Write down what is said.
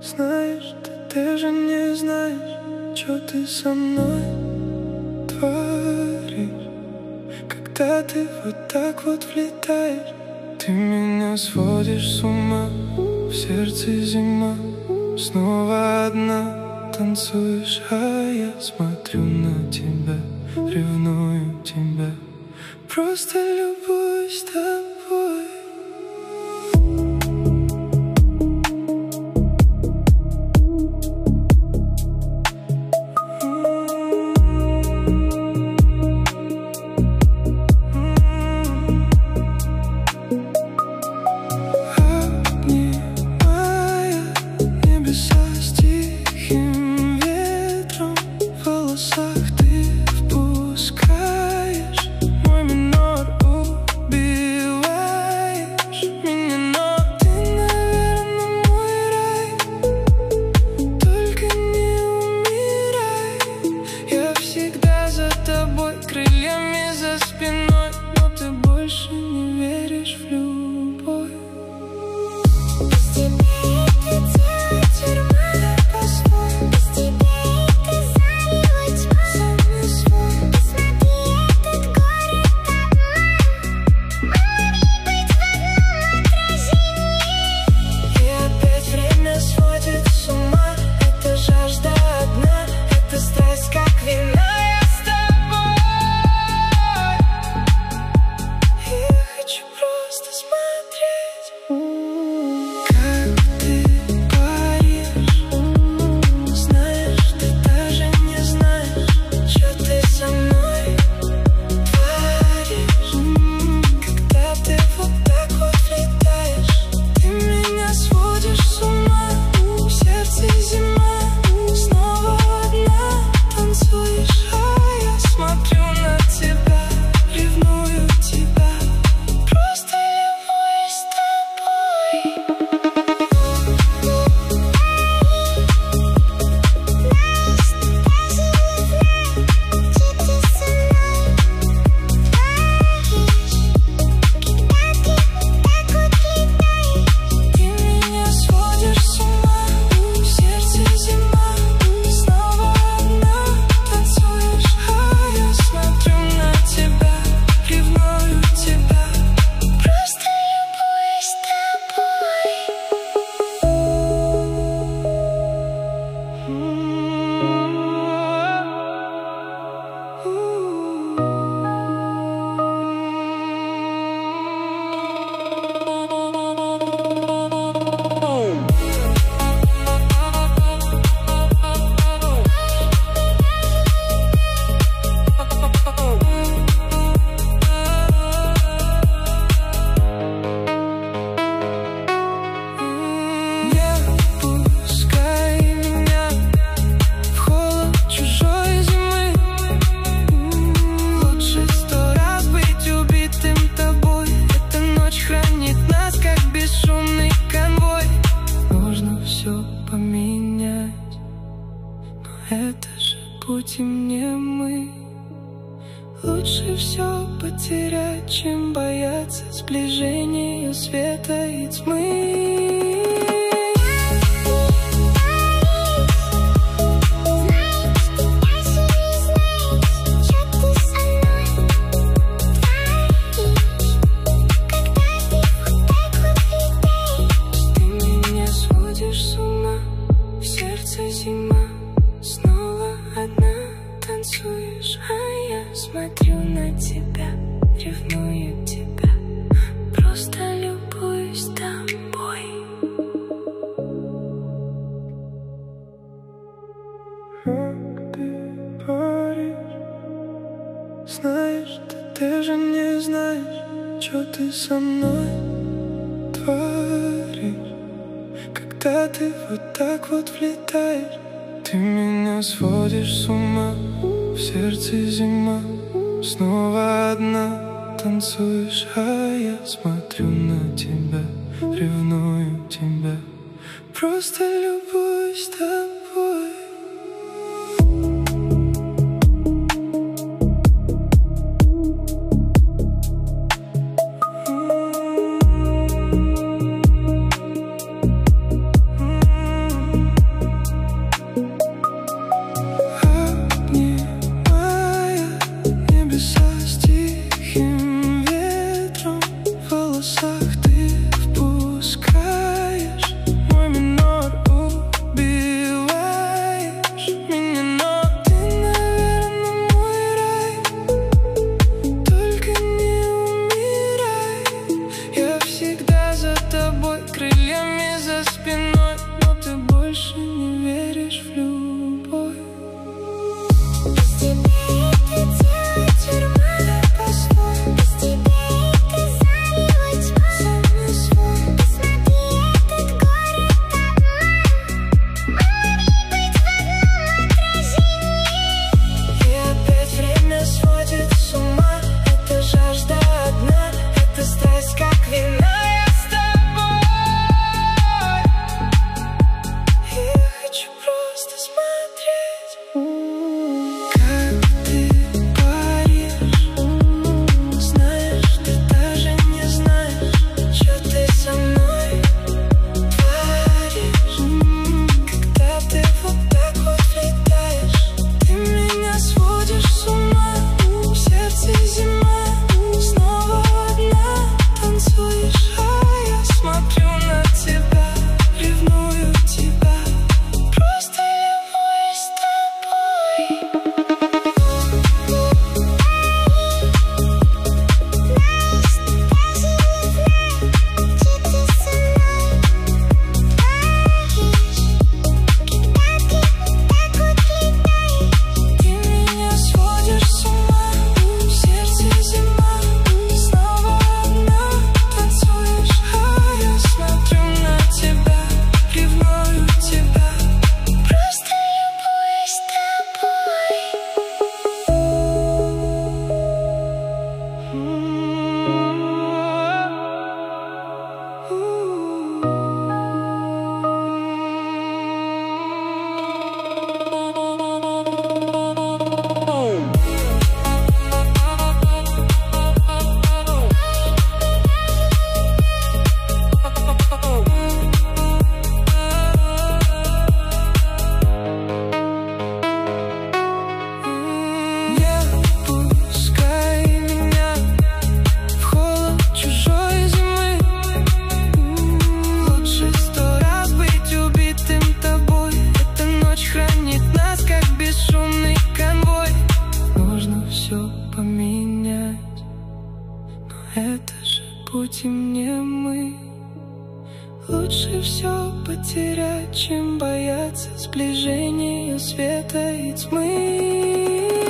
Знаешь, ты же не знаешь, что ты со мной творишь. Когда ты вот так вот влетаешь, ты меня сводишь с ума. В сердце зима, снова одна танцуешь, а я смотрю на тебя, ревную тебя, просто любуюсь тобой. Лучше все потерять, чем бояться сближения света и тьмы. Смотрю на тебя, ревную тебя, просто любуюсь тобой. Как ты паришь, знаешь, ты же не знаешь, что ты со мной творишь. Когда ты вот так вот влетаешь, ты меня сводишь с ума. В сердце зима, снова одна танцуешь, а я смотрю на тебя, ревную тебя, просто любуюсь тобой. будем не мы. Лучше все потерять, чем бояться сближения света и тьмы.